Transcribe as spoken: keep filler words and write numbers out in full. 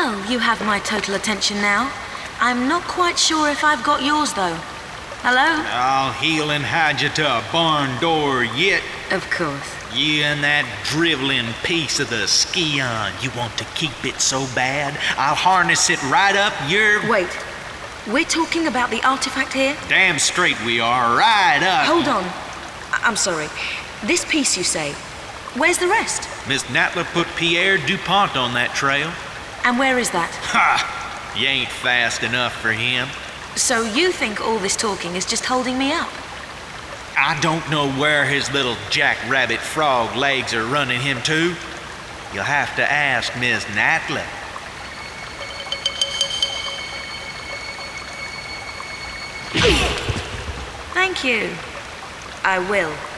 Well, you have my total attention now. I'm not quite sure if I've got yours, though. Hello? I'll heel and hide you to a barn door yet. Of course. You and that driveling piece of the Scion. You want to keep it so bad? I'll harness it right up your... Wait. We're talking about the artifact here? Damn straight we are. Right up. Hold on. I- I'm sorry. This piece, you say. Where's the rest? Miss Natla put Pierre DuPont on that trail. And where is that? Ha! You ain't fast enough for him. So you think all this talking is just holding me up? I don't know where his little jackrabbit frog legs are running him to. You'll have to ask Miss Natla. Thank you. I will.